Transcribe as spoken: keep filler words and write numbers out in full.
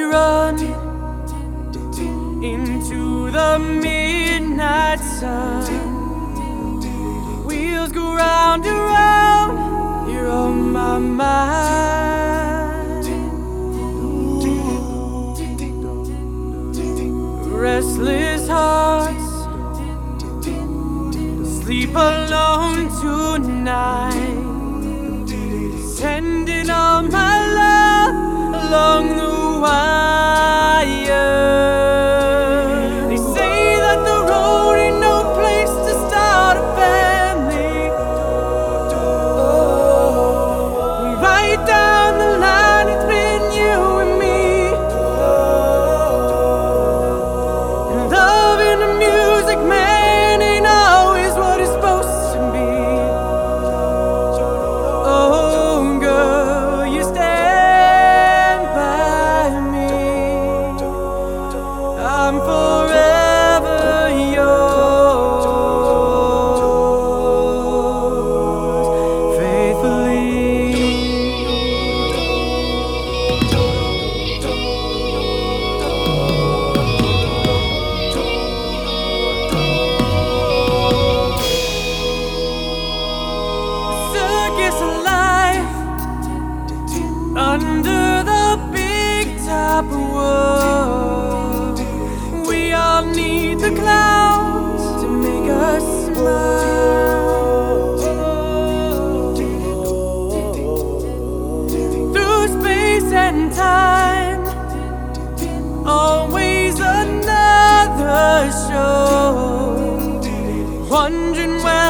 run into the midnight sun. Wheels go round and round, you're on my mind. Restless hearts sleep alone tonight, sending all my love along the wire. They say that the road ain't no place to start a family. Right down the line, it's been you and me. And love and the music, man, ain't always what it's supposed to be. Oh, girl, you stand by me. I'm forever yours, faithfully. Circus of life under the big top world. We all need the clouds to make us smile. Through space and time, always another show. Wondering where